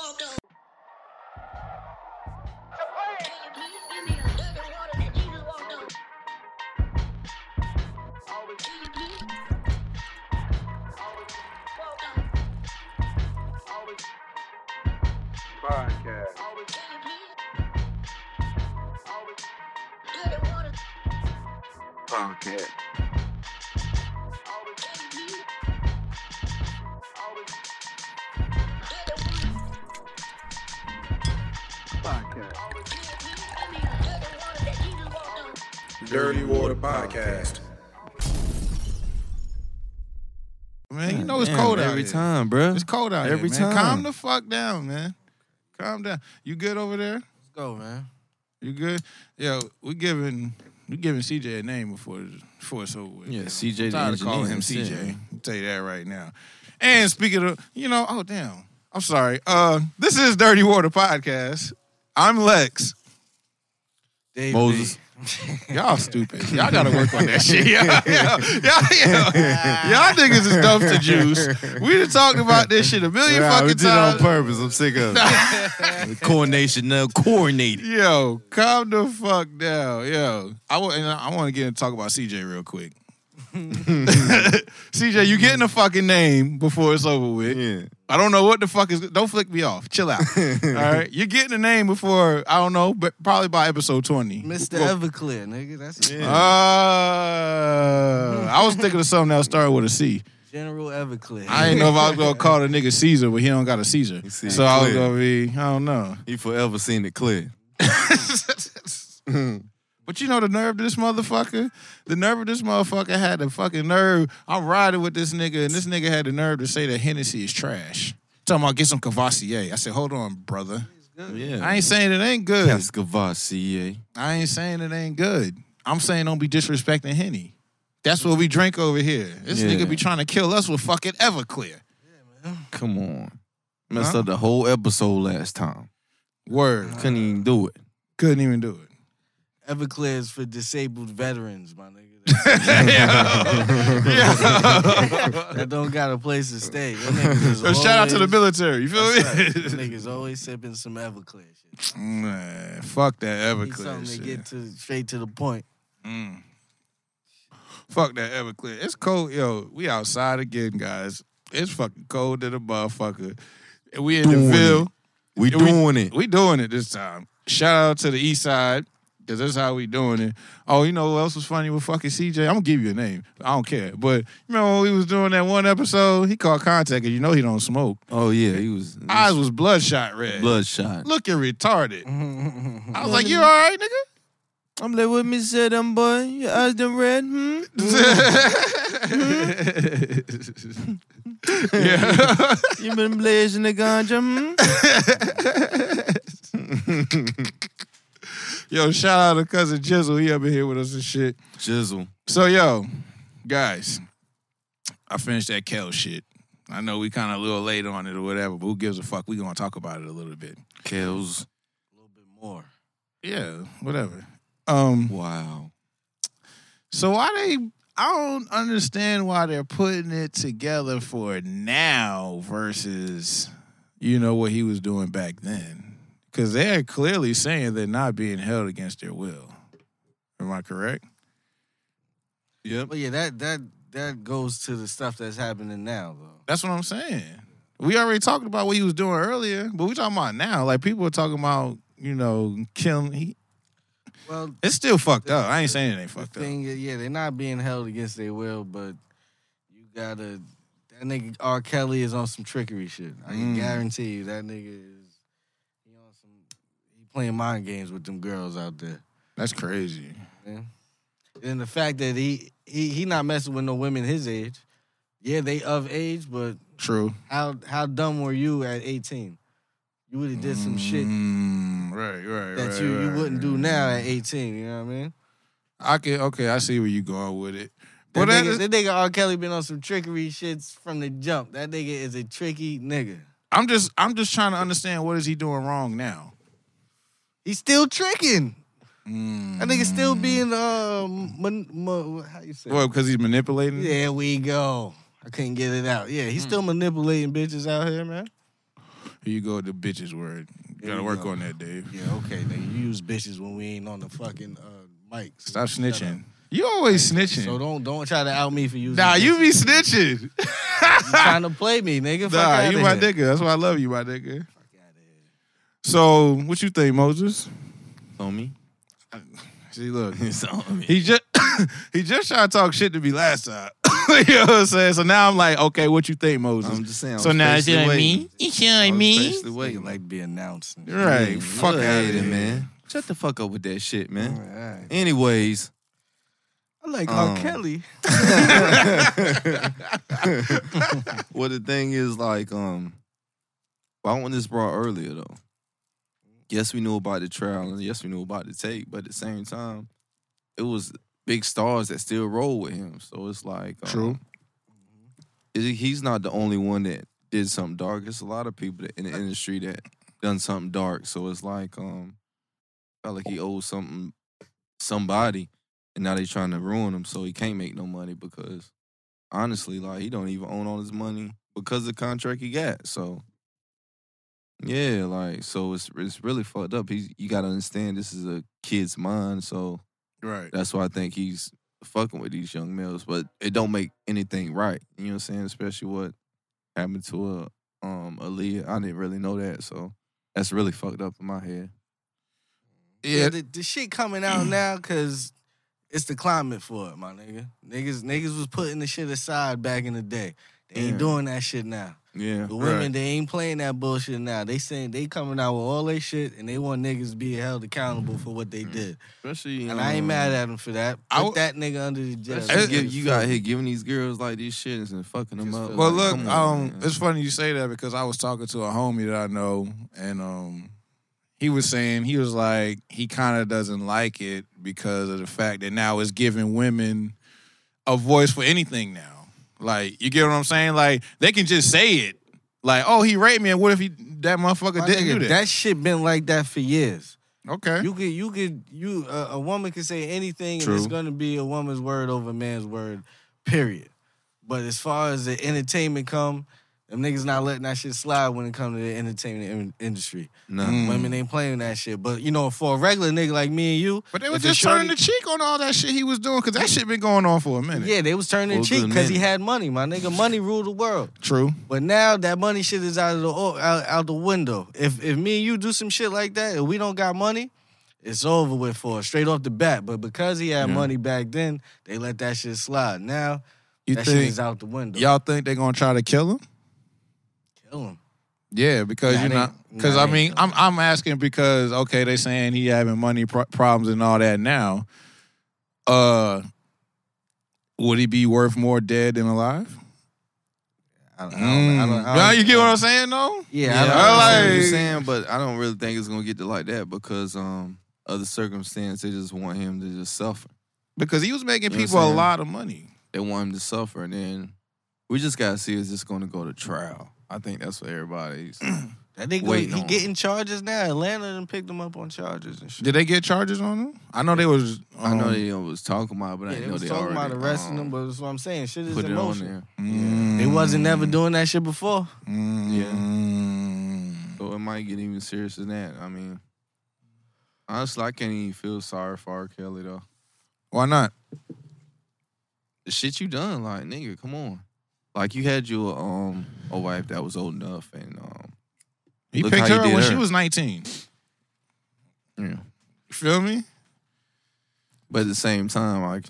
Podcast. Dirty Water Podcast. Man, you know it's cold out every here. time, bro. It's cold out every here, man. time. Calm the fuck down, man. Calm down. You good over there? Let's go, man. You good? Yo, we giving CJ a name before it's over with. Yeah, CJ I'm tired of calling him CJ. I'll tell you that right now. And speaking of, oh damn. I'm sorry. This is Dirty Water Podcast. I'm Lex. Dave Moses. Y'all stupid. Y'all gotta work on that shit. Y'all niggas is dumpster juice. We done talked about this shit a million fucking we times. did it on purpose. I'm sick of it. Coordination, coordinated. Yo, calm the fuck down. Yo, I want to get and talk about CJ real quick. CJ, you getting a fucking name before it's over with. Yeah. I don't know what the fuck is. Don't flick me off. Chill out. All right, you're getting a name before I don't know, but probably by episode 20. Mr. Everclear, nigga. That's I was thinking of something that started with a C. General Everclear. I didn't know if I was gonna call the nigga Caesar, but he don't got a Caesar. So I was gonna be, I don't know. He forever seen it clear. But you know the nerve of this motherfucker? The nerve of this motherfucker had the fucking nerve. I'm riding with this nigga, and this nigga had the nerve to say that Hennessy is trash. Talking about get some Cavassier. I said, hold on, brother. Yeah. I ain't saying it ain't good. That's Cavassier. I ain't saying it ain't good. I'm saying don't be disrespecting Henny. That's what we drink over here. This nigga be trying to kill us with fucking Everclear. Come on. Messed up the whole episode last time. Word. Couldn't even do it. Couldn't even do it. Everclear is for disabled veterans, my nigga. That don't got a place to stay. So shout out to the military. You feel me? Right. Niggas always sipping some Everclear shit. Man, fuck that Need Everclear something shit. to get straight to the point. Fuck that Everclear. It's cold. Yo, we outside again, guys. It's fucking cold to the motherfucker. And we in the Ville. We doing it. We doing it this time. Shout out to the east side. Because that's how we doing it. Oh, you know what else was funny with fucking CJ? I'm going to give you a name. I don't care. But you remember when we was doing that one episode? He called contact and you know he don't smoke. Oh, yeah. He was Eyes was bloodshot red. bloodshot. Looking retarded. I was like, you all right, nigga? I'm like, what me said, them boy? Your eyes done red? Yeah. You been blazing the ganja? Yo, shout out to cousin Jizzle. He up in here with us and shit. Jizzle. So, yo, guys, I finished that Kel shit. I know we kind of a little late on it or whatever, but who gives a fuck? We gonna talk about it a little bit. Kels. A little bit more. Yeah, whatever. Wow. So I don't understand why they're putting it together for now versus, what he was doing back then. Because they're clearly saying they're not being held against their will. Am I correct? Yep. But yeah, that goes to the stuff that's happening now, though. That's what I'm saying. We already talked about what he was doing earlier, but we talking about now. Like, people are talking about, killing. Well, It's still fucked up. I ain't saying it ain't fucked up. They're not being held against their will, but you gotta. That nigga R. Kelly is on some trickery shit. I can guarantee you that nigga is. He playing mind games with them girls out there. That's crazy. Man. And the fact that he not messing with no women his age. Yeah, they of age, but True. how dumb were you at 18? You would have did some shit Right. that you wouldn't do now at 18. You know what I mean? I see where you going with it. That But nigga R. Kelly been on some trickery shits from the jump. That nigga is a tricky nigga. I'm just trying to understand what is he doing wrong now. He's still tricking. That nigga still being how you say? Well, because he's manipulating. There we go. I couldn't get it out. Yeah, he's still manipulating bitches out here, man. Here you go with the bitches word. There Gotta you work go. on that, Dave. Yeah, okay, nigga. You use bitches when we ain't on the fucking mic. So Stop shut snitching. up. You always snitching. So don't try to out me for using. Nah, you bitches. be snitching. You trying to play me, nigga. Fuck Nah, outta you my here. nigga. That's why I love you, my nigga. Fuck outta here. So, what you think, Moses? On me. See, look, It's on me. he just he just tried to talk shit to me last time. You know what I'm saying? So now I'm like, okay, what you think, Moses? I'm just saying. I'm So now it's patiently on waiting. me. It's on I'm me. patiently Nigga waiting. like to be announced. and shit. Right. Yeah, Fuck look out at of it, here, man. Shut the fuck up with that shit, man. Alright. Anyways, I like R. Um, Kelly. well, the thing is, like, I want this brought earlier though. Yes, we knew about the trial, and yes, we knew about the tape, but at the same time, it was big stars that still roll with him. So it's like, True. He's not the only one that did something dark. There's a lot of people in the industry that done something dark. So it's like, felt like he owed somebody, and now they trying to ruin him, so he can't make no money because honestly, like, he don't even own all his money because of the contract he got. So yeah, like, so it's really fucked up. You got to understand this is a kid's mind, so Right. that's why I think he's fucking with these young males, but it don't make anything right. You know what I'm saying? Especially what happened to Aaliyah. I didn't really know that, so that's really fucked up in my head. Yeah. The shit coming out now because it's the climate for it, my nigga. Niggas was putting the shit aside back in the day. They ain't Yeah. doing that shit now. Yeah. The women, Right. they ain't playing that bullshit now. They saying they coming out with all their shit and they want niggas to be held accountable for what they did. Especially, And I ain't mad at them for that. I Put that nigga under the jail. You got here giving these girls like these shits and fucking them up. Well, Like, look, come on, man. it's funny you say that because I was talking to a homie that I know, and he was saying he was like he kind of doesn't like it because of the fact that now it's giving women a voice for anything now. Like, you get what I'm saying? Like, they can just say it. Like, oh, he raped me, and what if that motherfucker My didn't nigga, do that? that shit been like that for years. Okay. A woman can say anything True. and it's gonna be a woman's word over a man's word, period. But as far as the entertainment come, them niggas not letting that shit slide when it come to the entertainment industry. No. Women ain't playing that shit. But, you know, for a regular nigga like me and you, But they were if the just turning shorty- the cheek on all that shit he was doing because that shit been going on for a minute. yeah, they was turning For the a cheek good because he minute. had money, my nigga. Money ruled the world. True. But now that money shit is out the window. If me and you do some shit like that and we don't got money, it's over with for us, straight off the bat. But because he had money back then, they let that shit slide. Now You that shit think is out the window. y'all think they're gonna try to kill him? Kill him. Yeah, because Nah, you they- know, because nah, I they mean, ain't I'm asking because okay, they saying he having money problems and all that now. Would he be worth more dead than alive? I don't- Now you get what I'm saying, though? Yeah, Yeah, I don't- I understand what like- you're saying, but I don't really think it's gonna get to like that because of the circumstance. They just want him to just suffer. Because he was making You know what people I'm a saying? lot of money. They want him to suffer, and then we just gotta see is this gonna go to trial. I think that's what everybody's. That nigga, waiting he on. getting charges now. Atlanta done picked him up on charges and shit. Did they get charges on him? I know they was. I know they was talking about, but I Yeah, didn't they know was they talking already about arresting him, but that's what I'm saying. Shit is put in it on motion. there. They wasn't never doing that shit before. So it might get even serious than that. I mean, honestly, I can't even feel sorry for R. Kelly though. Why not? The shit you done, like, nigga, come on. Like, you had your a wife that was old enough, and He Look picked how her he did when her. she was 19. yeah. You feel me? But at the same time, like,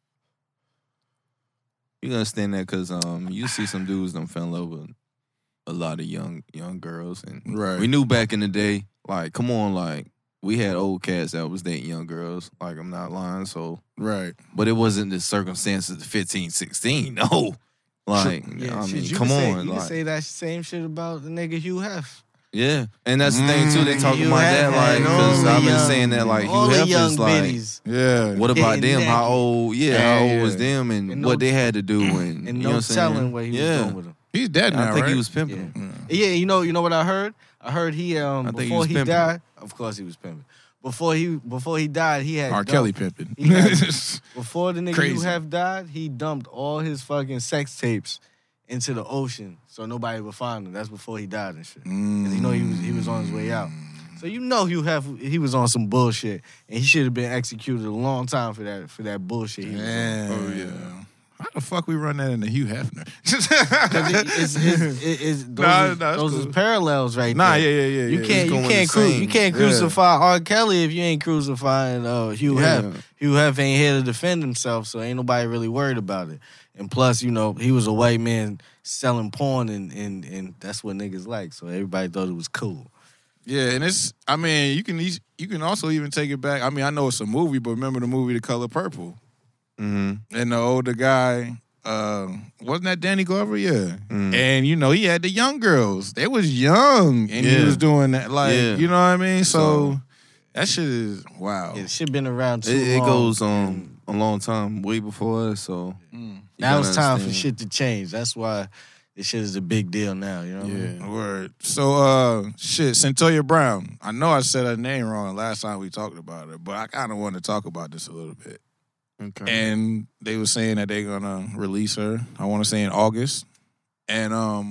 you understand that because you see some dudes that fell in love with a lot of young girls, and Right. we knew back in the day, like, come on, like, we had old cats that was dating young girls. Like, I'm not lying, so. Right. But it wasn't the circumstances of 15, 16, no. Like, Yeah, I shit, mean, you come can say, on. You like, can say that same shit about the nigga Hugh Hef. yeah. And that's the thing, too. They talking Hugh about Hef that, like, had all because the I've been young- saying that, like, all Hugh the Hef young is like, biddies. Yeah. what about Getting them? How naked. old? Yeah, Yeah, how old yeah. was them and And what no- they had to do and, And you know no what I'm saying? telling what he was yeah. doing with him. He's dead now, I think right? he was pimping them. Yeah, you know what I heard? I heard he think he before was he pimping. died. Of course he was pimping. Before he died, he had R. dumped- Kelly pimping. He had- Before the nigga Crazy. Hugh Hef died, he dumped all his fucking sex tapes into the ocean so nobody would find him. That's before he died and shit. Because you know he was on his way out. So you know he was on some bullshit, and he should have been executed a long time for that bullshit. He was on. Oh yeah. How the fuck we run that into Hugh Hefner? Those is parallels right Nah, there. yeah. You It's can't crucify R. Kelly if you ain't crucifying Hugh Hef. Hugh Hef ain't here to defend himself, so ain't nobody really worried about it. And plus, you know, he was a white man selling porn, and that's what niggas like. So everybody thought it was cool. Yeah, and you can also even take it back. I mean, I know it's a movie, but remember the movie The Color Purple? Mm-hmm. And the older guy, wasn't that Danny Glover? Yeah. Mm. And, you know, he had the young girls. They was young, and he was doing that. Like, you know what I mean? So that shit is, wow. Yeah, shit been around too It long. goes on a long time, way before us, so. Now it's time for understand. shit to change. That's why this shit is a big deal now, you know what I mean? Word. So, Centoya Brown. I know I said her name wrong last time we talked about her, but I kind of want to talk about this a little bit. Okay. And they were saying that they're gonna release her. I want to say in August. And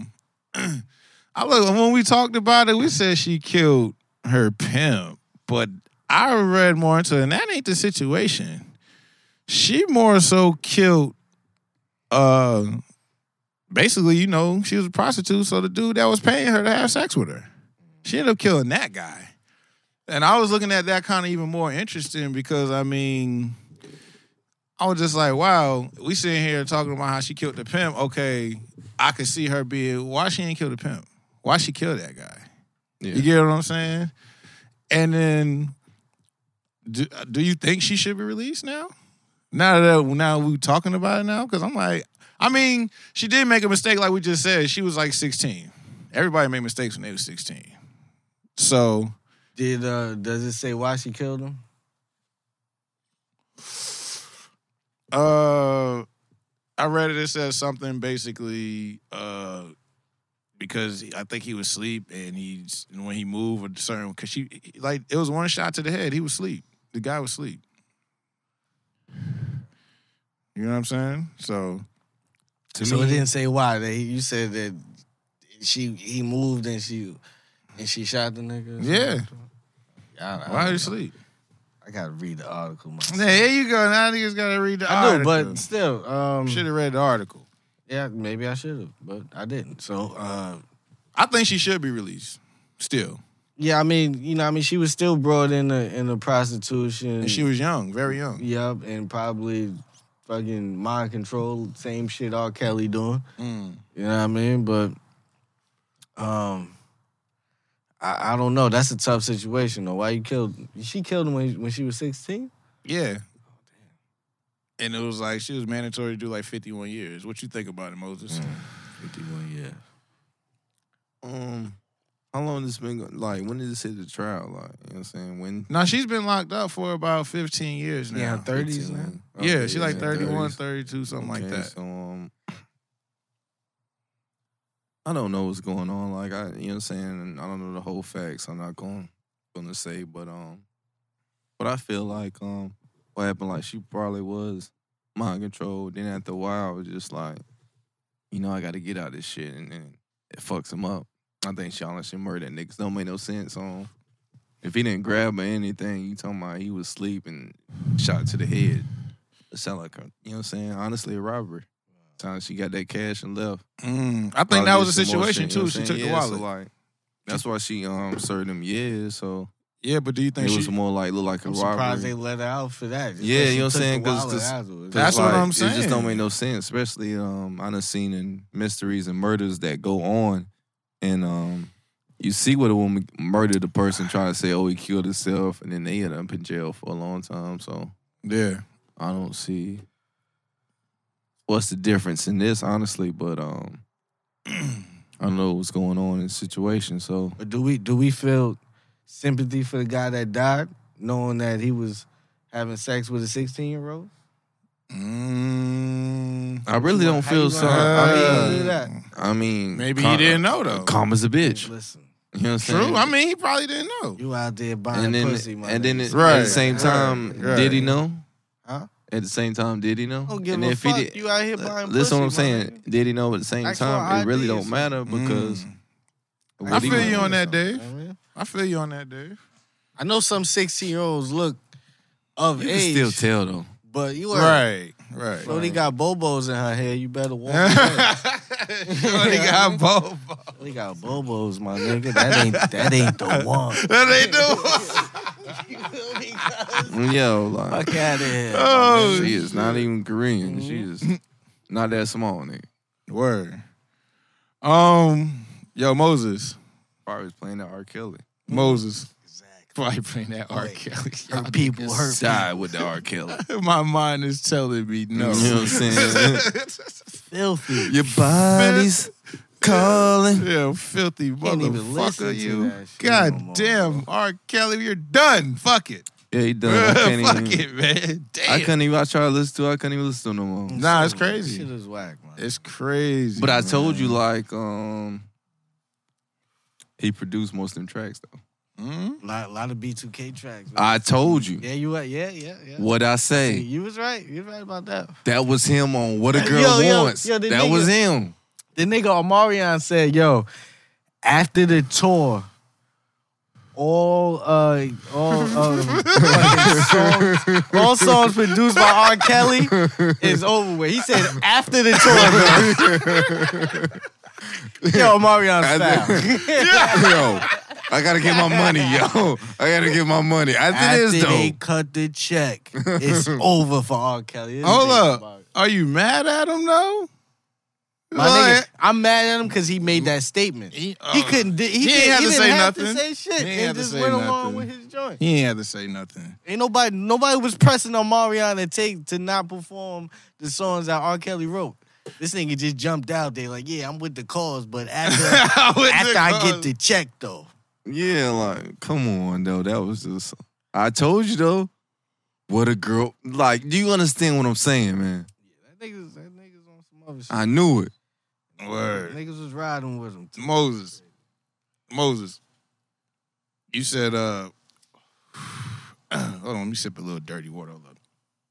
when we talked about it, we said she killed her pimp, but I read more into it, and that ain't the situation. She more so killed. Basically, you know, she was a prostitute, so the dude that was paying her to have sex with her, she ended up killing that guy. And I was looking at that kind of even more interesting because I mean. I was just like, wow, we sitting here talking about how she killed the pimp. Okay, I could see her being, why she ain't kill the pimp? Why she killed that guy? Yeah. You get what I'm saying? And then, do you think she should be released now? Now we talking about it now? Because I'm like, I mean, she did make a mistake like we just said. She was like 16. Everybody made mistakes when they was 16. So. Does it say why she killed him? I read it says something basically because I think he was asleep and when he moved a certain because it was one shot to the head. He was asleep. The guy was asleep. You know what I'm saying? So It didn't say why. You said that he moved and she shot the nigga. Yeah. Why did he sleep? I gotta read the article myself. There you go. Now niggas gotta read the I article. do, but still, should have read the article. Yeah, maybe I should have, but I didn't. So, I think she should be released. Still, yeah, I mean, she was still brought in the prostitution, and she was young, very young. Yep, and probably fucking mind control, same shit R. Kelly doing. You know what I mean? But, I don't know. That's a tough situation, though. Why she killed him when she was 16? Yeah. And it was like, she was mandatory to do like 51 years. What you think about it, Moses? 51 years. How long has this been like? When did this hit the trial? Like, you know what I'm saying? When? Now, she's been locked up for about 15 years now. Yeah, 30s now. Yeah, Okay, she's like 31, 30s. 32, something like that. So, I don't know what's going on. Like, you know what I'm saying? And I don't know the whole facts. I'm not going to say, but I feel like what happened, like she probably was mind controlled. Then after a while, it was just like, you know, I got to get out of this shit, and then it fucks him up. I think Sean should murder that niggas. Don't make no sense. If he didn't grab her or anything, you talking about he was asleep and shot to the head. It sound like a, you know what I'm saying? Honestly, a robbery. Time she got that cash and left. I think Probably that was a some more situation shit, you know too. what She I'm took the saying? wallet. So like, that's why she served them years. So Yeah, but do you think it was she? more like look like a I'm robbery. surprised they let her out for that. Yeah, She you know what I'm took saying? the 'Cause wallet this- afterwards. That's what I'm It just saying. don't make no sense, especially I done seen in mysteries and murders that go on, and you see what a woman murdered a person trying to say, oh, he killed himself, and then they end up in jail for a long time. So Yeah. I don't see what's the difference in this, honestly, but I don't know what's going on in the situation. So But do we feel sympathy for the guy that died, knowing that he was having sex with a 16-year-old? I really don't How feel you so. gonna do that? I mean, Maybe he didn't know though. Calm as a bitch. Listen, You know what I'm saying? True. I mean, he probably didn't know. you out there buying and then, pussy, my and then nigga. at the same time, right. did he know? Huh? At the same time, did he know? Don't give And a if he fuck. did, You out here buying listen what I'm pussy, my saying. nigga. Did he know at the same Ask for time? It really ID or don't matter because. I what he feel was you on doing. that, Dave. I mean, I feel you on that, Dave. I know some 16-year-olds look of You can age, still tell though. but you are Right. Shorty got bobos in her hair. You better walk. Shorty got both. Shorty got bobos, my nigga. That ain't the one. That ain't the Yo, like Fuck out of here. Oh, she is not even Korean. She is not that small, nigga. Word. Yo, Moses. Probably was playing that R. Kelly. Moses. Probably playing that R. Kelly. Her people hurt. Died with the R. Kelly. My mind is telling me no. You know what I'm saying? Filthy. Your body's calling. Yeah, filthy Can't even listen motherfucker, to you. that shit God no more, damn, R. Kelly, you're done. Fuck it. Yeah, he done. I can't Fuck even. it, man. Damn. I couldn't even. I tried to listen to. I couldn't even listen to no more. Nah, it's Shit crazy. is whack, man. It's crazy. But I man. told you, like, he produced most of them tracks though. Lot of B2K tracks. Man. I told you. Yeah, you right. Yeah. What I Hey, say? you was right. You was right about that. That was him on What a Girl Yo, Wants. the that nigga- was him. The nigga Omarion said, "Yo, after the tour, all songs produced by R. Kelly is over with." He said, "After the tour, bro." Yo, Omarion's foul. Yo, I gotta get my money, yo. I gotta get my money. After After this, though. they cut the check, it's over for R. Kelly. This Hold nigga up. about it. Are you mad at him, though? My nigga, I'm mad at him because he made that statement. He couldn't. He ain't have to didn't say have nothing. to say shit. He ain't and have to just say went along nothing. with his joint. He ain't have to say nothing. Ain't nobody was pressing on Marion to not perform the songs that R. Kelly wrote. This nigga just jumped out there like, yeah, I'm with the cause, but after I get the check though. Yeah, like, come on, though. That was just. I told you, though. What a girl. Like, do you understand what I'm saying, man? That niggas on some other shit. I knew it. Word. Niggas was riding with him. Moses. You said, hold on, let me sip a little dirty water. Hold up.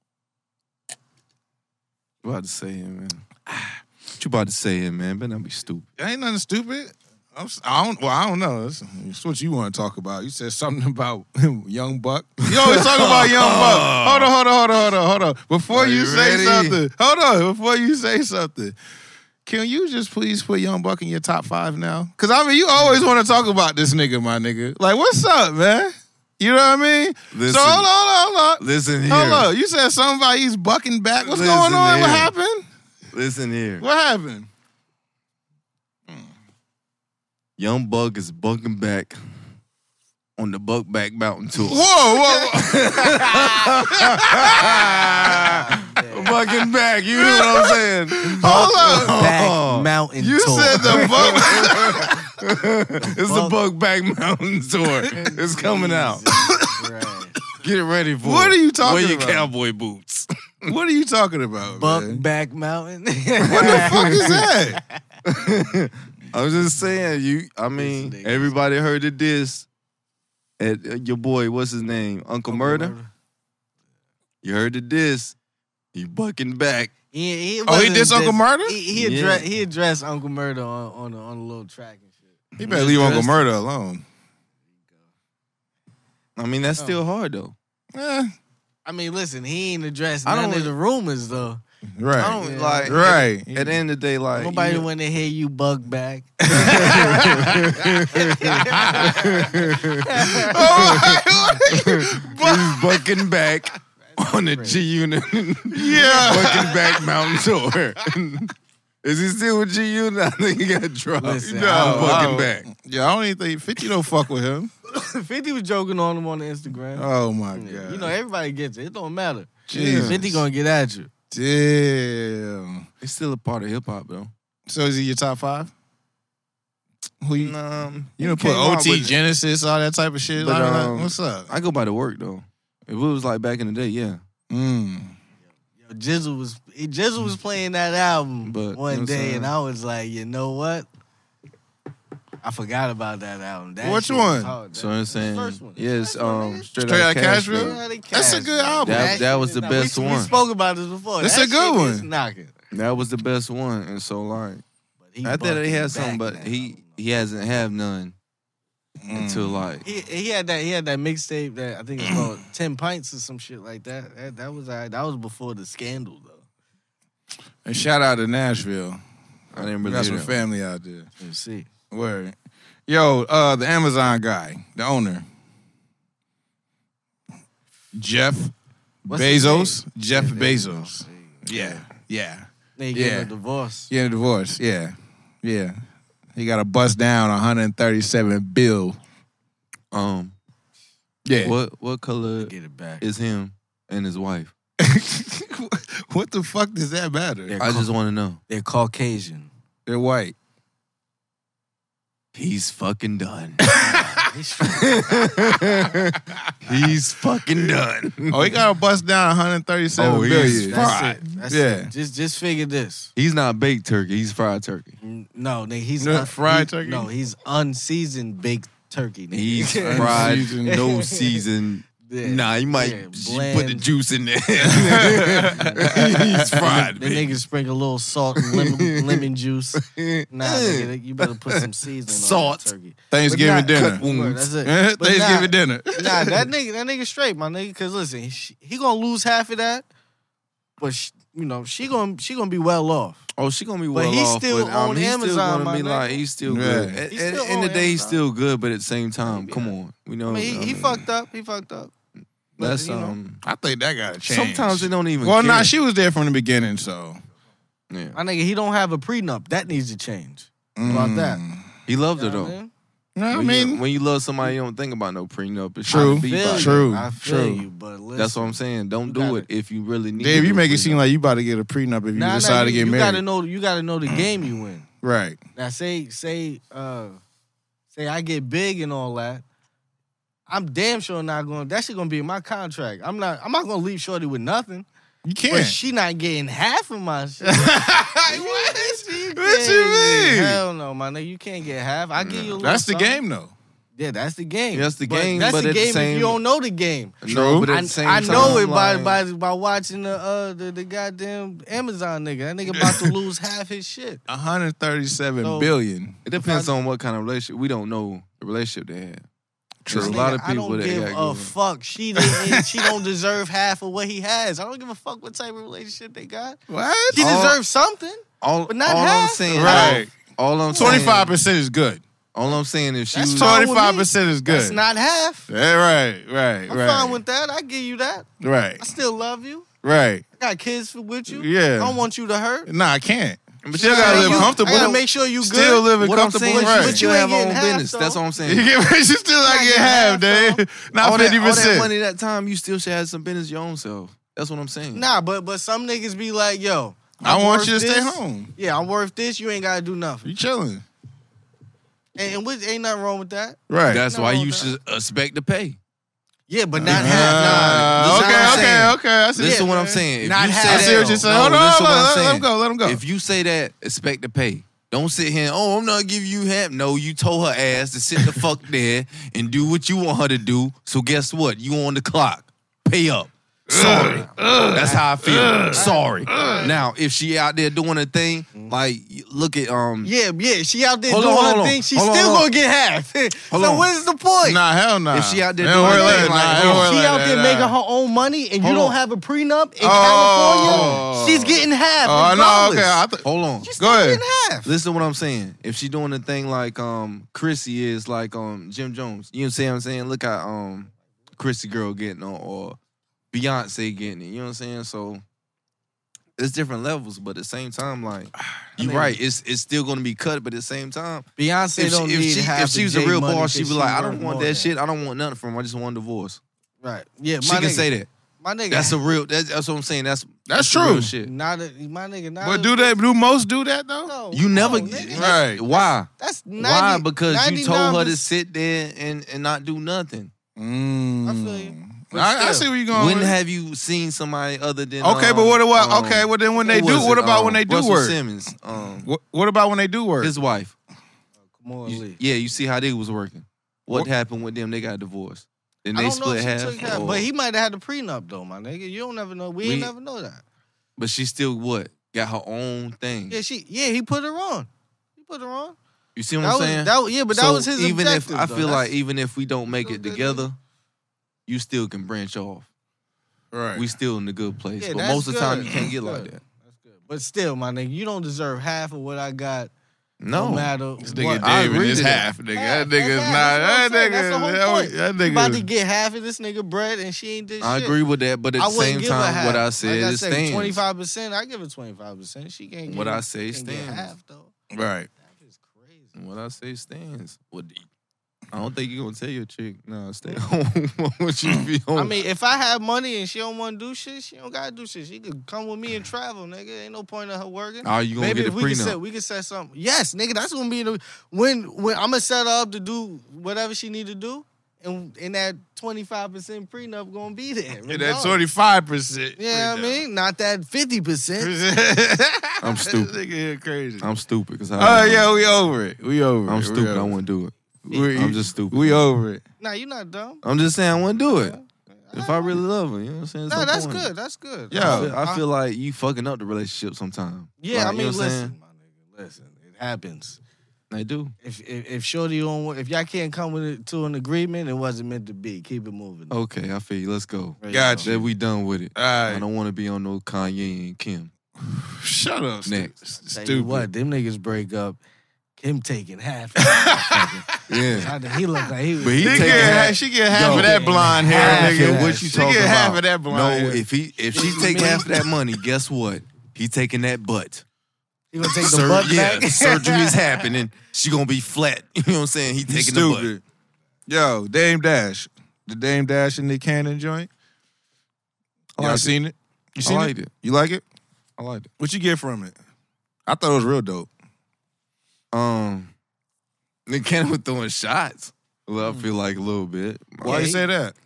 What you about to say here, man? What you about to say here, man? Better not be stupid. Ain't nothing stupid. I don't know. It's what you want to talk about. You said something about Young Buck. You always talk about Young Buck. Hold on. Before you say something. Hold on. Before you say something. Can you just please put Young Buck in your top 5 now? Because, I mean, you always want to talk about this nigga, my nigga. Like, what's up, man? You know what I mean? Listen, so, hold on. Listen here. Hold on. You said something about he's bucking back. What's Listen going on? here. What happened? Listen here. What happened? Young Buck is bucking back on the Buckback Mountain Tour. Whoa. Bucking back, you know what I'm saying? Hold up. Back mountain You tour. said the buck. It's the Buckback Mountain Tour. It's coming out. Right. Get ready for it. What are you talking Wear your about? cowboy boots. What are you talking about, man? Buckback Mountain. What the fuck is that? I was just saying, nigga. everybody heard the diss at your boy, what's his name? Uncle Murder? You heard the diss. He bucking back. He did Uncle Murder? He addressed Uncle Murder on a little track and shit. He better leave Uncle Murder alone. I mean, that's still hard, though. I mean, listen, he ain't addressed I none don't- of the rumors though. Right. I don't, Yeah. like, Right. At the end of the day, like, Nobody want to hear you bug back. he's bucking back on the G Unit. Yeah. Bucking back Mountain Tour. Is he still with G Unit? I think he got dropped. Listen, No, I bucking back. Yeah, I don't even think 50 don't fuck with him. 50 was joking on him on the Instagram. Oh my God. You know, everybody gets it. It don't matter. Jesus. 50 gonna get at you. Damn. He's still a part of hip hop, though. So is he your top 5? Who you You know, put OT Genesis, all that type of shit. But, Like, what's up? I go by the work, though. If it was like back in the day, yeah. Yo, Jizzle was playing that album But, one you know what I'm day, saying? and I was like, you know what? I forgot about that album. That Which shit was one? hard. So I'm saying, First one. yes, First one, Straight Straight Outta Outta Cashville? Cashville. That's a good album. That was the best We one. spoke about this before. That's That a good shit is one. knocking. That was the best one, and so like But he I thought he bucking had back some, but now. he hasn't have none until like He had that mixtape that I think it's called 10 Pints or some shit like that. That was alright. That was before the scandal though. And shout out to Nashville. I didn't We really got hear some that. family out there. Let's see. Word. Yo, the Amazon guy, the owner. Jeff What's his Bezos. Jeff name? Bezos. Yeah. Yeah. They gave Yeah. a divorce. Getting a divorce. Yeah. Yeah. He got to bust down 137 bill. Yeah. What color Get it back. is him and his wife? What the fuck does that matter? They're I just want to know. They're Caucasian. They're white. He's fucking done. He's straight. He's fucking done. Oh, he got to bust down 137 Oh, billion. he's That's fried. it. That's Yeah. it. Just figure this. He's not baked turkey. He's fried turkey. No, nigga, he's No, fried turkey? No, he's unseasoned baked turkey. Nigga. He's fried, Unseasoned. no season. Yeah. Nah, you might Yeah, put bland. the juice in there. He's fried. The niggas sprinkle a little salt and lemon juice. Nah, nigga, you better put some seasoning Salt. on that turkey. Thanksgiving But dinner. cut wounds. That's it. But Thanksgiving nah, dinner. Nah, that nigga straight, my nigga. Cause listen, he gonna lose half of that, but she gonna be well off. Oh, she gonna be well But he off. still on he's Amazon, still gonna my be nigga. like he's still Yeah. good. At He's the still end of on the day, he's Amazon. still good. But at the same time, Yeah. come on, we know. I mean, he fucked up. He fucked up. But, That's you know, I think that got to change. Sometimes they don't even. Well, care. nah, she was there from the beginning, so. Yeah. my nigga, he don't have a prenup. That needs to change. How about that? He loved her You know what though. I mean? No, I When mean, you, when you love somebody, you don't think about no prenup. It's True. trying to be Feel by you. it. True. I feel True. you, but listen, That's what I'm saying. Don't You do gotta- it if you really need. Dave, to you do make a it seem prenup. like you about to get a prenup if you decide to get you married. You gotta know the game you in. Right. Now say I get big and all that. I'm damn sure not going. That shit gonna be in my contract. I'm not gonna leave Shorty with nothing. You But can't. she not getting half of my shit. What? What What you mean? Hell no, my nigga. You can't get half. I give you a little That's the something. game, though. Yeah, that's the game. That's the But game, That's but the at the game if same- you don't know the game. No, but at the same I time, know it like, by watching the goddamn Amazon nigga. That nigga about to lose half his shit. 137 So- billion. It depends on what kind of relationship. We don't know the relationship they had. There's a Nigga, lot of I people don't that give got a good. fuck. She don't deserve half of what he has. I don't give a fuck what type of relationship they got. What? She All- deserves something. All, But not all I'm half. saying, Right. all I'm saying, 25% is good. all I'm saying, if she That's was, fine. 25% is good. That's not half. Yeah, right. I'm fine with that. I give you that. Right. I still love you. Right. I got kids with you. Yeah. I don't want you to hurt. Nah, I can't. But Still you gotta gotta live you- comfortable. I gotta make sure you good. Still living what I'm comfortable. saying, Right. is But you you have ain't own getting half, business. though. That's all I'm saying. You still not Not get getting half, half, Dave. though. Not all 50%. that money that time, you still should have some business your own self. That's what I'm saying. Nah, but some niggas be like, yo, I I'm want worth you to stay this. home. Yeah, I'm worth this. You ain't gotta do nothing. You chilling. And which ain't nothing wrong with that. Right. That's No, why you that- should expect to pay. Yeah, but not half. Nah. listen what I'm saying. Okay. I see. Listen Yeah, what I'm man. saying. If Not you half. say I that, see what you're saying. no, Hold on, listen what I'm let saying. him go. Let him go. If you say that, expect to pay. Don't sit here and, oh, I'm not giving you half. No, you told her ass to sit the fuck there and do what you want her to do. So guess what? You on the clock. Pay up. Sorry. That's how I feel. Sorry. Now, if she out there doing a thing, like, look at, Yeah, she out there Hold on, doing hold her on. thing. She Hold on, still hold on. gonna get half. Hold So on. what is the point? Nah, hell nah. If she out there It don't doing work her like thing, that. like, Nah, it if don't work She like out that, there nah. making her own money and you Hold don't on. have a prenup in Oh. California, she's getting half. Oh, no, regardless. okay. hold on. She's Go still ahead. getting half. Listen to what I'm saying. If she doing a thing like Chrissy is like Jim Jones, you know what I'm saying? Look at Chrissy girl getting on or Beyonce getting it. You know what I'm saying? So it's different levels, but at the same time, like you're right, it's still gonna be cut, but at the same time, Beyonce don't need half if she of was a Jay real money boss, she'd because be like, she I don't worth want more that than shit. I don't want nothing from her. I just want a divorce. Right. Yeah, She my can nigga, say that. My nigga. That's a real. That's what I'm saying. That's That's the real true. shit. Not a, my nigga. Not But a, do most do that though? No, You never. no, nigga. Right. Why? That's 90, Why? Because you told her to 99%. sit there and not do nothing. I feel you. But I still. see where you're going. When with it. have you seen somebody other than? Okay, but what about okay? Well, then when they who do, was what it? about when they do Russell work? Simmons, What about when they do work? his wife. More or less. Yeah, you see how they was working. What What? happened with them? They got divorced. Then I they don't know split if she half. took half, or- but he might have had a prenup though, my nigga. You don't never know. We ain't We- never know that. But she still what? Got her own thing. Yeah, he put her on. He put her on. You see what That I'm was, saying? but that So was his even objective. if I though. feel That's- like even if we don't make still it good, together, you still can branch off. Right. We still in the good place. Yeah, but that's most of the time good. you can't get That's like good. that. That's good. But still, my nigga, you don't deserve half of what I got. No. No matter This what. nigga I David agree is to that. half, nigga. Half, That nigga's that's not. half. That That's what I'm saying. That's the nigga. whole point. That You about to nigga. get half of this nigga bread and she ain't did I shit. agree with that, but at I the wouldn't same give her time, half. what I said like I is said, stands. 25%. I give her 25%. She can't get What I say can't get stands. half though. Right. That is crazy. What I say stands. I don't think you're gonna tell your chick, nah, stay home. Why would you be home? I mean, if I have money and she don't want to do shit, she don't gotta do shit. She could come with me and travel, nigga. Ain't no point in her working. are you gonna Maybe get a if we prenup? can set something. Yes, nigga, that's gonna be the when I'm gonna set her up to do whatever she need to do, and that 25% prenup gonna be there. And that 25%. Yeah, I mean, not that 50%. I'm stupid. This nigga here crazy. I'm stupid because Oh yeah, we over it. We over it. I'm We stupid. over I it. wouldn't do it. We- I'm just stupid. We over it. Nah, you not dumb. I'm just saying I wouldn't do it. If I really love her, you know what I'm saying? Nah, No that's point. good. That's good. Yeah. I feel like you fucking up the relationship sometimes. Yeah, Like, I you mean, know what I'm listen, saying? my nigga, listen. It happens. They do. If Shorty don't, if y'all can't come to an agreement, it wasn't meant to be. Keep it moving. Okay, I feel you. Let's go. There you Gotcha. go. That we done with it. All I right. don't want to be on no Kanye and Kim. Shut up. Next. Tell you Stupid. what, them niggas break up. Him taking half. Yeah. He look like he was. But he She taking get, half- she get half Yo, of that blonde hair, half nigga. of what you she talking get about? half of that blonde No, hair. if she take half of that money, guess what? He taking that butt. He gonna take the butt yeah, back. surgery is happening. She gonna be flat. You know what I'm saying? He You taking the butt. stupid. Yo, Dame Dash. The Dame Dash and Nick Cannon joint. I Y'all liked it. seen it? You I seen liked it? it. You like it? I liked it. What you get from it? I thought it was real dope. Nick Cannon was throwing shots. Well, I feel like a little bit. Why you say that?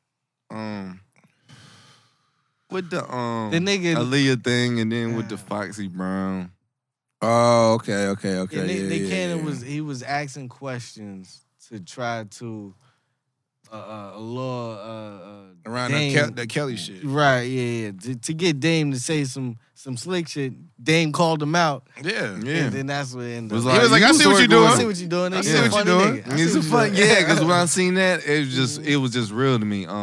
With the The nigga. Aaliyah thing, and then with the Foxy Brown. Oh, okay. Yeah, Nick Cannon yeah. was asking questions to try to allure around Dame. that Kelly shit. Right, yeah. To get Dame to say some slick shit, Dame called him out. Yeah. Yeah. And then that's what it ended Was up. He was like, you I see what used you to I work see doing. what you doing. I nigga. see You a what you funny doing. nigga. I with- see It's a what you fun, doing. yeah. Because when I seen that, it was just real to me.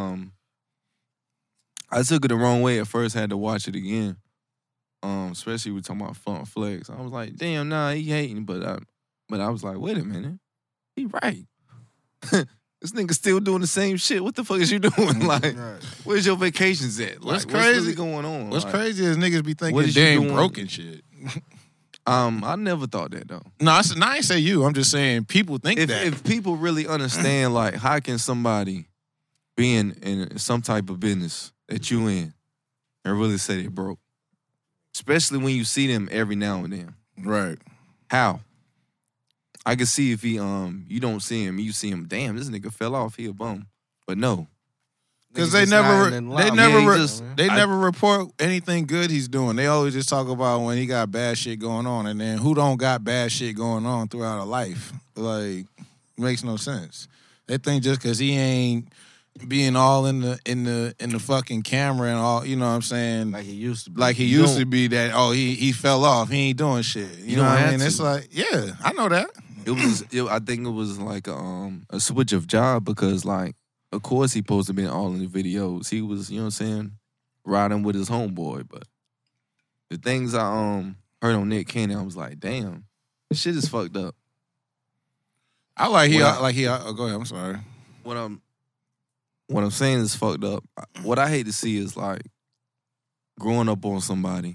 I took it the wrong way at first. Had to watch it again. Especially we talking about Funk Flex. I was like, damn, nah, he hating, but I was like, wait a minute, he right. This nigga still doing the same shit. What the fuck is you doing? Like, Right. where's your vacations at? Like, What's what's crazy- really going on? What's Like, crazy is niggas be What thinking is you Dame doing? broke and shit. I never thought that though. No, I ain't say you. I'm just saying people think that. If people really understand, like, how can somebody be in some type of business that you in and really say they broke? Especially when you see them every now and then. right. How? I can see if he you don't see him, you see him, damn, this nigga fell off, he a bum. But no. Because Niggas they just never, lying and lying. Yeah, he never, just- they I- never report anything good he's doing. They always just talk about when he got bad shit going on, and then who don't got bad shit going on throughout a life. Like, makes no sense. They think just because he ain't being all in the fucking camera and all, you know what I'm saying? Like he used to be. Like he You used don't- to be that. Oh, he fell off. He ain't doing shit. You know don't what I have mean? to. It's like, yeah, I know that. I think it was like a switch of job because, like, of course he supposed to be all in the videos. He was, you know what I'm saying, riding with his homeboy. But the things I heard on Nick Cannon, I was like, damn, this shit is fucked up. I like he Well, like he. Oh, go ahead. I'm sorry. What I'm saying is fucked up. What I hate to see is like growing up on somebody,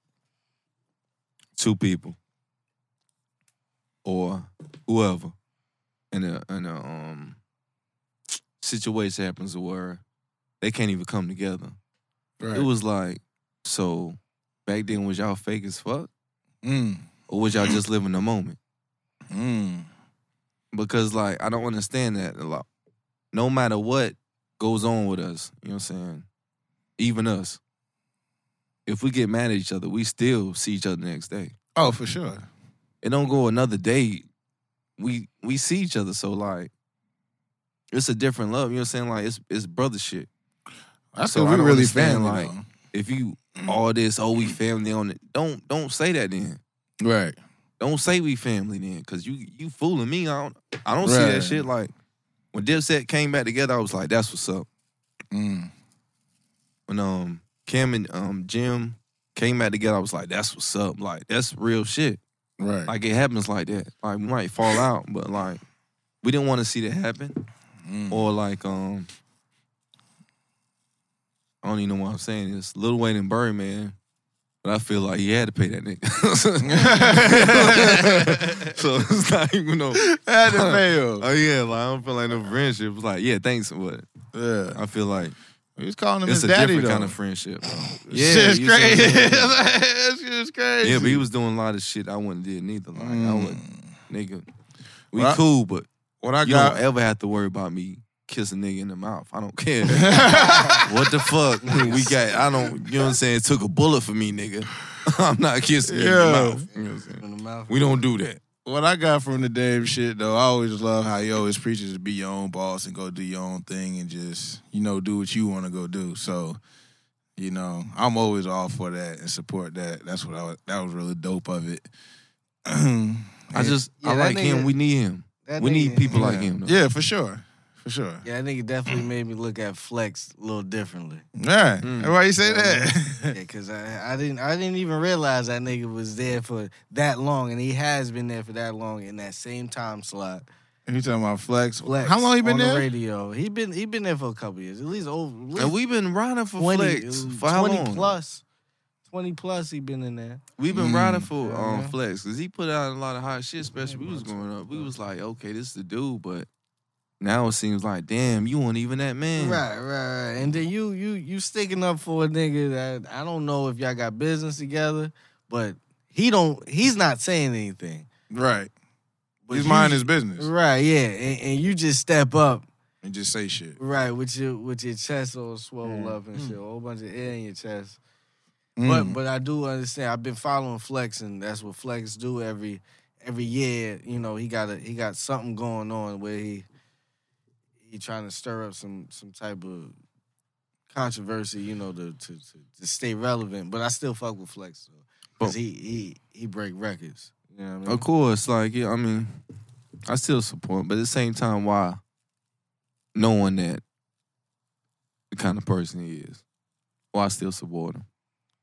two people, or whoever, in a situation happens where they can't even come together. Right. It was like, so back then was y'all fake as fuck, Mm. or was y'all just living the moment? Mm. Because like I don't understand that a lot. No matter what goes on with us, you know what I'm saying? Even us. If we get mad at each other, we still see each other the next day. Oh, for sure. It don't go another day we see each other, so like it's a different love. You know what I'm saying? Like it's brother shit. That's So what I we don't really understand, family. like, if you all this, we family on it. Don't say that then. Though. Right. Don't say we family then, cause you fooling me. I don't see Right. that shit. Like when Dipset came back together, I was like, that's what's up. Mm. When Kim and Jim came back together, I was like, that's what's up. Like that's real shit. Right. Like it happens like that. Like we might fall out, but like we didn't want to see that happen. Or like I don't even know what I'm saying. It's Lil Wayne and Birdman, but I feel like he had to pay that nigga. So it's like, you know, Had to fail. oh yeah, like I don't feel like no friendship. It's like, yeah, thanks, but Yeah. I feel like He was calling him it's his a daddy different though. kind of friendship. Bro. Shit's you crazy. see what I'm saying? That shit's crazy. Yeah, but he was doing a lot of shit I wouldn't did neither. Like I would, nigga, we Well, I- cool, but What I you got. don't ever have to worry about me kiss a nigga in the mouth. I don't care. What the fuck? We got, I don't, you know what I'm saying? It took a bullet for me, nigga. I'm not kissing you in the Yeah. mouth. You know what I'm saying? In the mouth. We don't do that. What I got from the Dame shit though, I always love how he always preaches to be your own boss and go do your own thing and just, do what you want to go do. So, I'm always all for that and support that. That's what that was really dope of it. I Yeah, like that him. nigga- We need him. That We need nigga- people like him. Though. Yeah, for sure. For sure. Yeah, that nigga definitely made me look at Flex a little differently. Yeah. Mm. Why you say Yeah, that? Yeah, because I didn't even realize that nigga was there for that long, and he has been there for that long in that same time slot. You talking about Flex? Flex How long you been on there? the radio. He been there for a couple years, at least over. At least And we've been riding for 20, Flex for how 20 long? plus. 20 plus he been in there. We've been riding for Yeah. Flex because he put out a lot of hot shit, especially when we was growing up. We was like, okay, this is the dude, but now it seems like, damn, you weren't even that man. Right. And then you sticking up for a nigga that I don't know if y'all got business together, but he's not saying anything. Right. But He's you- minding his business Right, yeah. And you just step up, and just say shit. right, with your chest all swollen up and shit, a whole bunch of air in your chest. Mm. But I do understand. I've been following Flex, and that's what Flex do every year. He got something going on where he trying to stir up some type of controversy, to stay relevant. But I still fuck with Flex because he break records. You know what I mean? Of course, like, yeah, I mean, I still support, but at the same time, why? Knowing that the kind of person he is, why I still support him.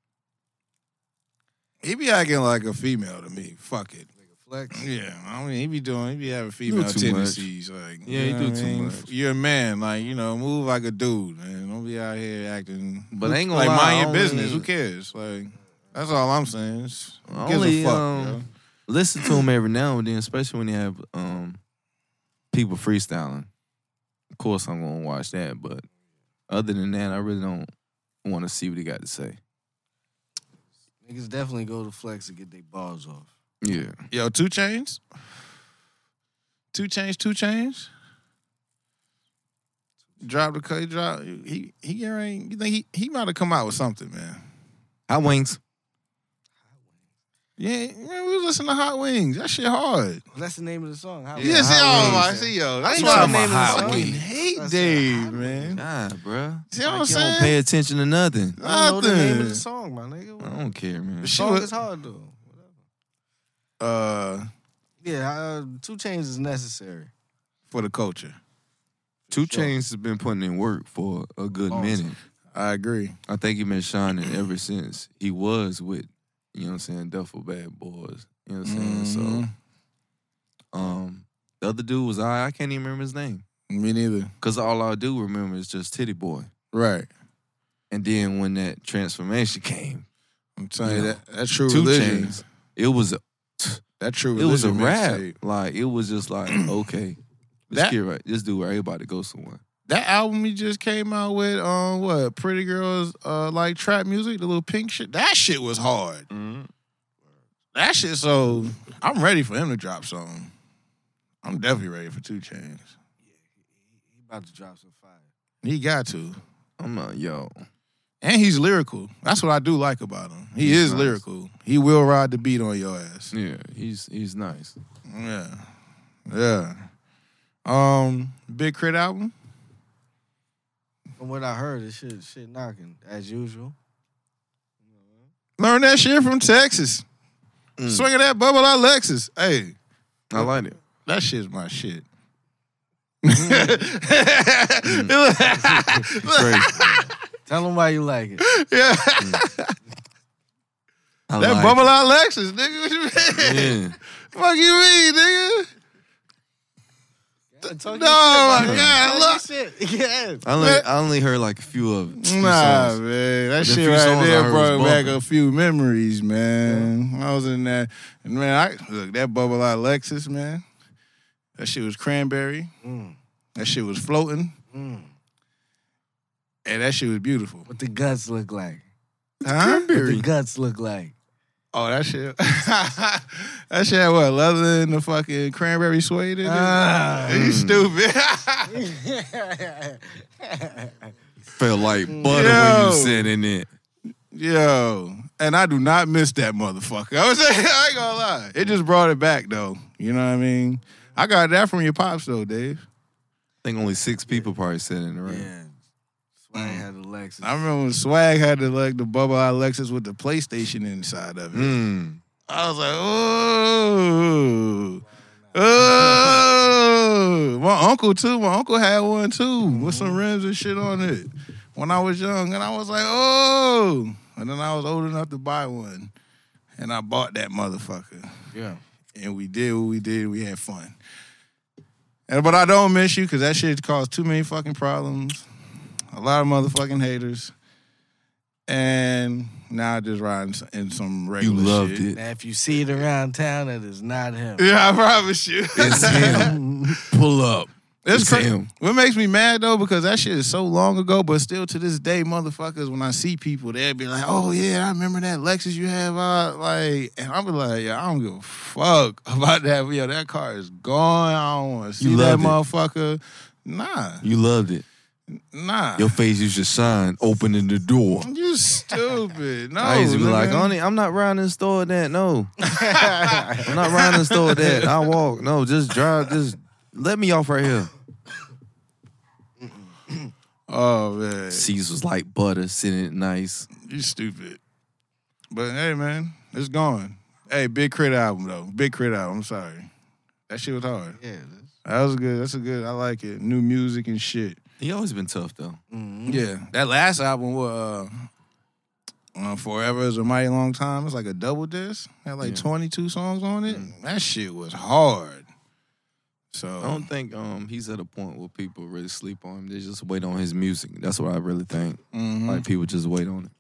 He be acting like a female to me. Fuck it. Flex. Yeah, I mean, he be having female too much. tendencies. Like, Yeah, you he know do what I too mean? much. You're a man, like, move like a dude, man. Don't be out here acting. But I ain't gonna like lie, mind your only- business. Who cares? Like, that's all I'm saying. Who gives Only, a fuck? yo? Listen to him every now and then, especially when they have people freestyling. Of course, I'm gonna watch that, but other than that, I really don't want to see what he got to say. Niggas definitely go to Flex to get their bars off. Yeah, Yo, 2 Chainz. 2 Chainz. Drop the cut. He ain't. You think he might have come out with something, man? Hot Wings. Yeah, man, we was listening to Hot Wings. That shit hard. That's the name of the song. How Yeah, see, Hot I Wings. see, yo. I That's ain't why know I'm the a name of the Hot song. Wings. I Hate said Dave, Hot man. God, bruh. See what I'm Like, you saying? don't pay attention to nothing. I don't know the name of Nothing. the song, my nigga. I don't care, man. The She song was- is hard though. Yeah, 2 Chainz is necessary. For the culture. 2 Sure. Chainz has been putting in work for a good Long minute. time. I agree. I think he been shining ever since he was with, you know what I'm saying, Duffel Bad Boys. You know what I'm saying? So, the other dude was I can't even remember his name. Me neither. Because all I do remember is just Titty Boy. Right. And then when that transformation came, I'm telling you Yeah. that true 2 religion. Chainz, it was a religion. rap. Like, it was just like, okay, this That- kid right, this dude right, everybody go somewhere. That album he just came out with, what? Pretty Girls, like trap music, the little pink shit. That shit was hard. That shit. So I'm ready for him to drop something. I'm definitely ready for 2 Chainz. He about to drop some fire. He got to, I'm not, yo. and he's lyrical. That's what I do like about him. He He's is nice. lyrical. He will ride the beat on your ass. Yeah, he's nice. Yeah. Yeah. Big Crit album. From what I heard, this shit knocking as usual. Learn that shit from Texas. Swinging that bubble out Lexus. Hey, I like it. that shit's my shit. Crazy. Tell them why you like it. Yeah. I That like bubble out Lexus, nigga. What you mean? it. Yeah. Fuck you mean, nigga? Talk No, your my shit, God, Talk look. your shit. Yeah. I only heard like a few of it. Few Nah, songs. man. That The shit few right songs I there heard brought was back bumping. a few memories, man. I was in that. And man, look, that bubble out Lexus, man. That shit was cranberry. That shit was floating. And that shit was beautiful. What the guts look like? Huh? What the guts look like? Oh, that shit. That shit had what? Leather and the fucking cranberry suede in it? You stupid. Felt like butter when Yo. you said in it. Yo. And I do not miss that motherfucker. I ain't gonna lie. It just brought it back, though. You know what I mean? I got that from your pops, though, Dave. I think only 6 people probably said it, right? Yeah. Swag had the Lexus. I remember when Swag had the bubble out Lexus with the PlayStation inside of it. I was like, oh. My uncle, too. My uncle had one, too, with some rims and shit on it when I was young. And I was like, oh. And then I was old enough to buy one. And I bought that motherfucker. Yeah. And we did what we did. We had fun. But I don't miss you because that shit caused too many fucking problems. A lot of motherfucking haters. And now I just ride in some regular You loved shit. it. Now, if you see it around town, that is not him. Yeah, I promise you. It's him. Pull up. It's him. What makes me mad, though, because that shit is so long ago, but still to this day, motherfuckers, when I see people, they'll be like, oh, yeah, I remember that Lexus you have. And I'll be like, yeah, I don't give a fuck about that. Yo, that car is gone. I don't want to see that loved it. motherfucker. Nah. You loved it. Nah. Your face used to shine opening the door. You stupid. No. I used to be like, nigga. I'm not riding the store with that. No. I'm not riding the store with that. I walk. No, just drive. Just let me off right here. Oh, man. Seats was like butter, sitting nice. You stupid. But, hey, man, it's gone. Hey, Big Crit album, though. Big Crit album. I'm sorry. That shit was hard. Yeah. That was good. That's a good. I like it. New music and shit. He always been tough though. Yeah. That last album was Forever is a Mighty Long Time. It's like a double disc. Had like 22 songs on it. That shit was hard. So I don't think he's at a point where people really sleep on him. They just wait on his music. That's what I really think. Like people just wait on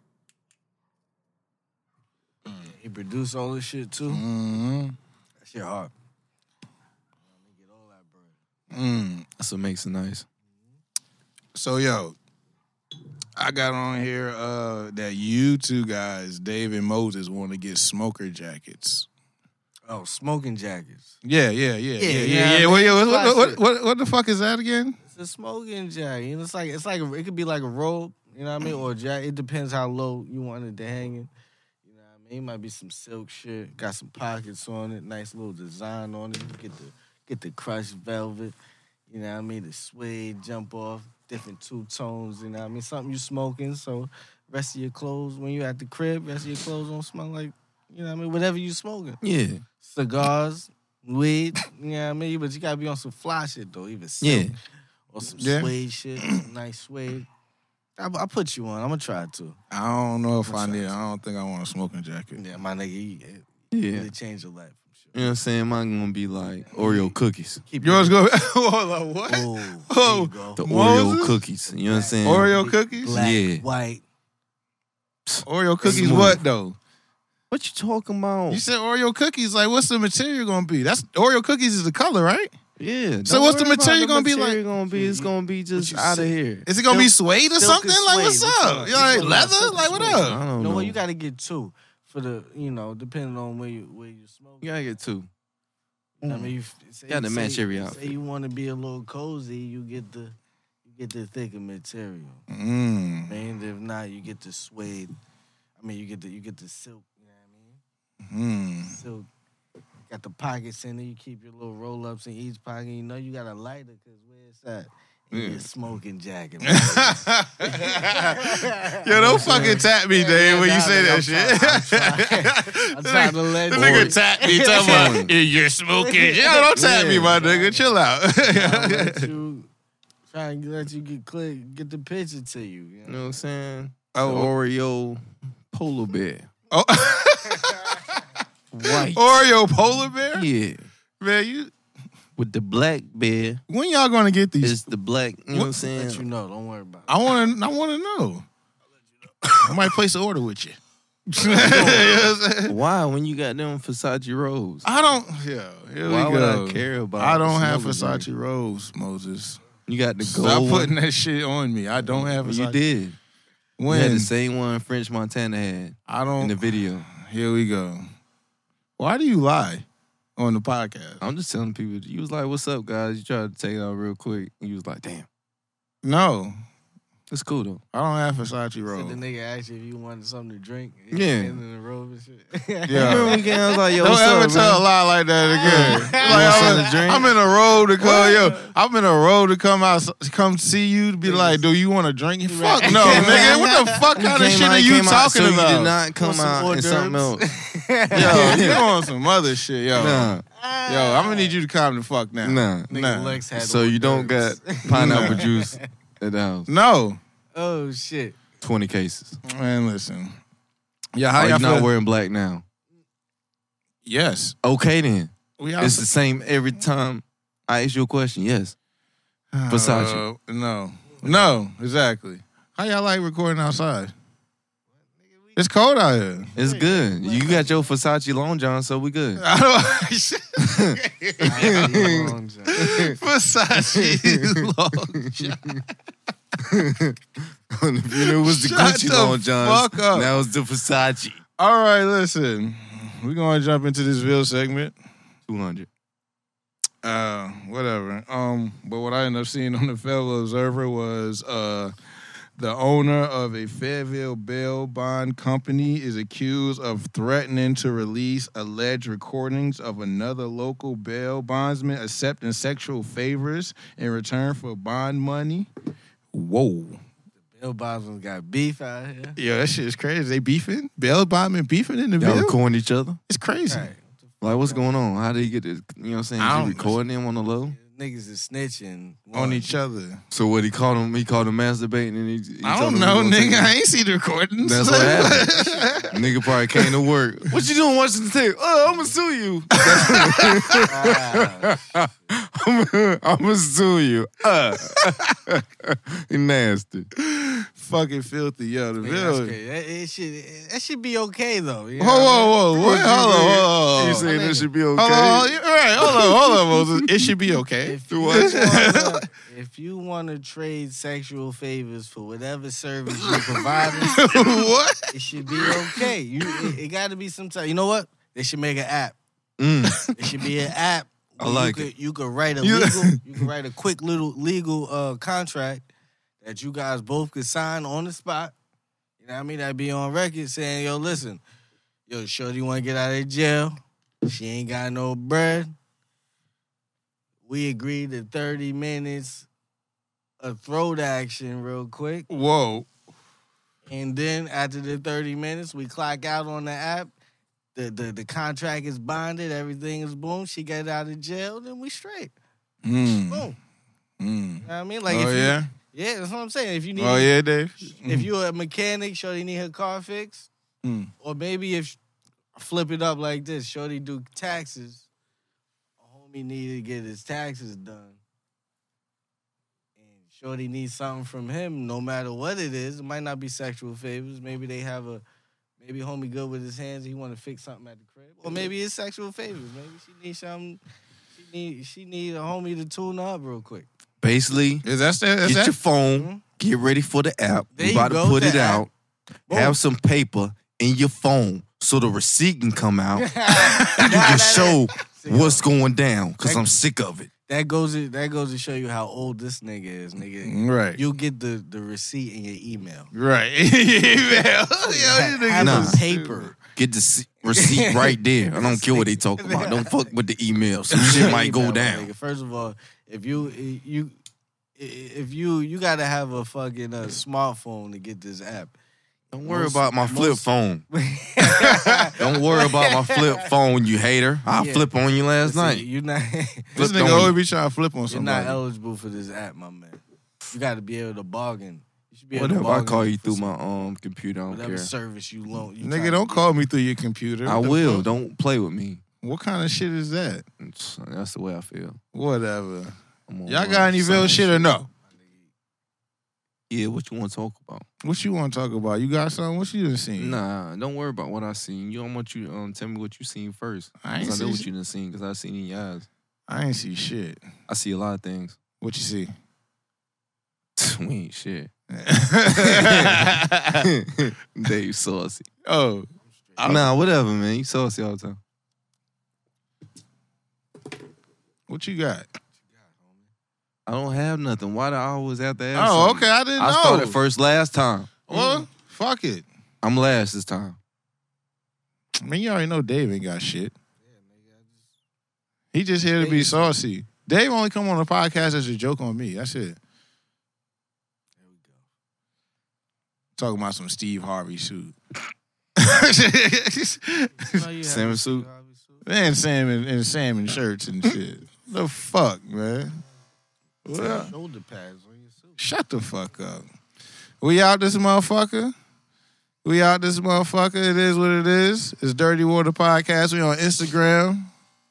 it. He produced all this shit, too. That shit hard. Get all that bread. That's what makes it nice. So yo, I got on here that you two guys, Dave and Moses, want to get smoker jackets. Oh, smoking jackets. Yeah. yeah. What the fuck is that again? It's a smoking jacket. You know, it could be like a robe, you know what I mean, or a jacket. It depends how low you want it to hang in. You know what I mean? It might be some silk shit, got some pockets on it, nice little design on it. You get the crushed velvet, you know what I mean, the suede jump off, different two tones, you know what I mean, something you smoking, so rest of your clothes, when you at the crib, rest of your clothes don't smell like, you know what I mean, whatever you smoking. Yeah. Cigars, weed, you know what I mean? But you gotta be on some fly shit though, even silk. Yeah. Or some Yeah. suede shit, some nice suede. I put you on. I'm gonna try it too. I don't know if I need. I don't think I want a smoking jacket. Yeah, my nigga, it Yeah. really changed your life. I'm You know what I'm saying? Mine gonna be like Oreo cookies. Keep Yours your- go. Hold on, what? Oh, there Oh. you go. The Moses? Oreo cookies. You know what I'm saying? Oreo cookies. Black, Yeah. white. Oreo cookies. Smooth. What though? What you talking about? You said Oreo cookies. Like, what's the material gonna be? That's Oreo cookies is the color, right? Yeah. So don't what's the worry about material gonna be material like? Gonna be, it's gonna be just out of here. Is it gonna be suede or silk something? and Like, suede. what's Which up? one? You like Which one? leather? Silk Like, and what I up? don't You know know. what? You gotta get two for the, depending on where you smoke. You gotta get two. I mean, you Gotta match every Say outfit. you want to be a little cozy, you get the thicker material. Mm. Man, if not, you get the suede. I mean, you get the silk. You know what I mean? Silk. Got the pockets in there. You keep your little roll ups in each pocket. You know you got a lighter because where it's at. In your smoking jacket. Yo, don't fucking tap me, Dave, when you say that shit. I'm trying to let The you. nigga tap me, talking about you're smoking. Yo, don't tap me, my nigga. Chill out. Trying to let you get the picture to you. You know what I'm saying? Oh. The Oreo polar bear. Oh. White. Oreo polar bear? Yeah. Man, you. With the black bear, When y'all gonna get these? it's the black, you know what I'm saying? Let you know. Don't worry about it. I wanna know. I might place an order with you. You know what I'm saying? Why when you got them Versace robes? I don't. Yeah, here Why we would go. I care about I don't have smuggle Versace robes, Moses. You got the gold Stop one? putting that shit on me. I don't have Versace. You did. You When had the same one French Montana had I in don't. the video. Here we go. Why do you lie on the podcast? I'm just telling people. You was like, "What's up, guys?" You tried to take it out real quick. And you was like, "Damn, No, it's cool though." I don't have Versace So the robes. nigga asked you if you wanted something to drink. Yeah. In the robe and shit. Yeah. You remember when I was like, "Yo, Don't what's ever up, tell a man?" lie like that again. want something to drink? I'm in a road to come, I'm in a road to come see you to be like, do you want a drink? Fuck no, nigga. What the fuck kind of shit are you talking so about? You did not come Want some out in hors something d'oeuvres? else. Yo, you on some other shit, yo. Nah, Yo, I'm gonna need you to calm the fuck down. nah. Nigga Lex had So hors you don't got d'oeuvres. pineapple juice at the house. No. Oh shit. 20 cases. Man, listen. Yeah, how Are y'all you not feel? wearing black now? Yes. Okay then. We It's the same every time I ask you a question. Yes. Versace. No, exactly. How y'all like recording outside? It's cold out here. It's good. You got your Versace long john, so we good. I don't. Versace long john. If you knew it was the Shut Gucci the long johns, fuck up. now it's the Versace. All right, listen. We're gonna jump into this Ville segment. 200. Whatever. But what I ended up seeing on the Fayetteville Observer was the owner of a Fayetteville bail bond company is accused of threatening to release alleged recordings of another local bail bondsman accepting sexual favors in return for bond money. Whoa. Bill Boswell got beef out here. Yeah, that shit is crazy. They beefing? Bail bondman beefing in the Y'all bill? recording each other? It's crazy. Right. Like, what's going on? How did he get this? You know what I'm saying? I Is don't- he recording them on the low? Niggas is snitching On each other. So what, he called him masturbating and he I told don't him know, he gonna take nigga. it? I ain't see the recordings. That's what happened. Nigga probably came to work. What you doing watching the tape? Oh, I'm gonna sue you. I'm gonna sue you. He nasty. Fucking filthy, yo. The That's bill. crazy. That should be okay though. You know Whoa. What Wait, hold on. You saying that should be okay? Hold on, Moses. It should be okay. If you want to trade sexual favors for whatever service you provide, What? it should be okay. It got to be some type. You know what? They should make an app. It should be an app. I where like you could write a You- legal. You can write a quick little legal contract that you guys both could sign on the spot. You know what I mean? That'd be on record saying, "Yo, listen, yo, shorty want to get out of jail. She ain't got no bread. We agreed to 30 minutes of throat action real quick. Whoa. And then after the 30 minutes, we clock out on the app. The contract is bonded. Everything is boom. She get out of jail. Then we straight. Boom. You know what I mean? Like, Oh, if you, yeah? Yeah, that's what I'm saying. If you need, Oh, yeah, Dave? if you're a mechanic, shorty need her car fixed. Or maybe if flip it up like this, shorty do taxes. A homie need to get his taxes done. And shorty needs something from him, no matter what it is. It might not be sexual favors. Maybe they have maybe homie good with his hands. He want to fix something at the crib. Or maybe it's sexual favors. Maybe she needs something. She need a homie to tune up real quick. Basically, Is that get your phone, get ready for the app. There We're you about to go, put the it app. out. Boom. Have some paper in your phone so the receipt can come out. And you can show what's going down because I'm sick of it. That goes to show you how old this nigga is, nigga. Right. You'll get the receipt in your email. Right. Email. Have Nah. a paper. Get the receipt right there. I don't care what they talk about. Don't fuck with the email. Some shit might go Email, down. nigga. First of all, if you gotta have a fucking smartphone to get this app. Don't worry about my flip phone. Don't worry about my flip phone, you hater. I Yeah. flip on you last See, night. you're not. This Flipped nigga on always you. be trying to flip on You're somebody. not eligible for this app, my man. You got to be able to bargain. You should be able to Whatever. I bargain call you for through some- my computer. I don't whatever care. service you loan. You Nigga, don't call me through your computer. I What the will. fuck? Don't play with me. What kind of shit is that? That's the way I feel. Whatever. I'm on Y'all my got any Ville silent shit or no? Yeah, what you want to talk about? What you want to talk about? You got something? What you done seen? Nah, don't worry about what I seen. I want you tell me what you seen first. I ain't 'Cause I know see what shit. you done seen because I seen in your eyes. I ain't see shit. I see a lot of things. What you see? We ain't shit. Dave saucy. Oh. Nah, whatever, man. You saucy all the time. What you got? I don't have nothing. Why do I always have to ask? Oh, something? okay. I didn't know. I started first last time. Well, fuck it. I'm last this time. I mean, you already know Dave ain't got shit. He just here to be saucy. Dave only come on the podcast as a joke on me. That's it. Talking about some Steve Harvey suit. Salmon suit. Man, salmon shirts and shit. The fuck, man? Well, Shoulder pads on your suit. shut the fuck up. We out this motherfucker. It is what it is. It's Dirty Water Podcast. We on Instagram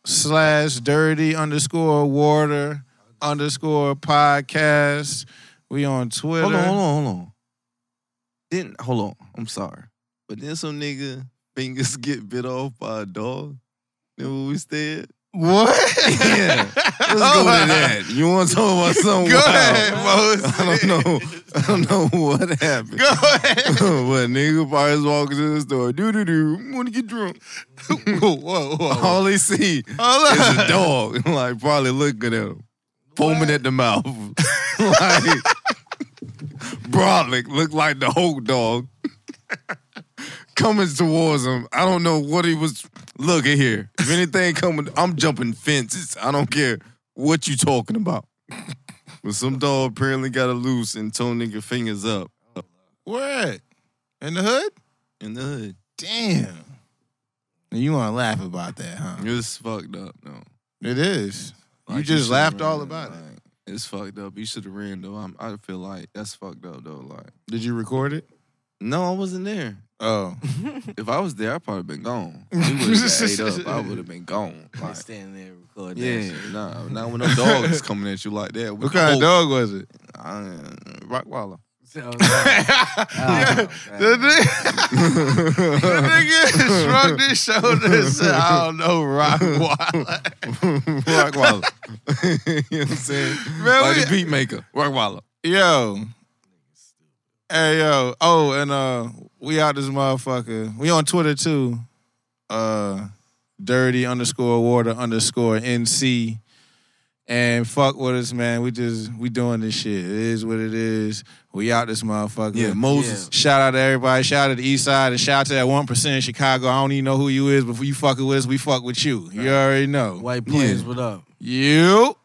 /dirty_water_podcast. We on Twitter. Hold on. Hold on. I'm sorry. But then some nigga fingers get bit off by a dog. Then we stayed. What? Yeah. Let's go to that. You want to talk about something Go wild? ahead, Moses. I don't know what happened. Go ahead. But nigga probably was walking to the store. Do. Want to get drunk. Whoa. All they see Hold is on. a dog. Like probably looking at him. Foaming at the mouth. Like Brolic looked like the Hulk dog. Coming towards him. I don't know what he was. Look at here. If anything coming, I'm jumping fences. I don't care what you talking about. But some dog apparently got it loose and told nigga fingers up Where at? In the hood? in the hood. Damn. You want to laugh about that, huh? It's fucked up, no. It is. You Like, just should've laughed ran, all about it. like, It's fucked up. You should have ran though. I feel like that's fucked up though. Like, Did you record it? no, I wasn't there. Oh. If I was there, I'd probably been gone. We would have ate up. I would have been gone. Like Like, standing there recording. yeah, nah. Now when them dogs coming at you like that, What kind of dog was it? Rottweiler. The nigga shrugged his shoulders and said, I don't know, Rottweiler. Rottweiler. You know what I'm saying? Man, Like we- the beat maker. Rottweiler. Yo. Hey, yo. Oh, and we out this motherfucker. We on Twitter, too. Dirty_water_NC. And fuck with us, man. We doing this shit. It is what it is. We out this motherfucker. Yeah, Moses. Shout out to everybody. Shout out to the East Side. And shout out to that 1% in Chicago. I don't even know who you is, but if you fucking with us, we fuck with you. You already know. White Plains, Yeah. what up? You.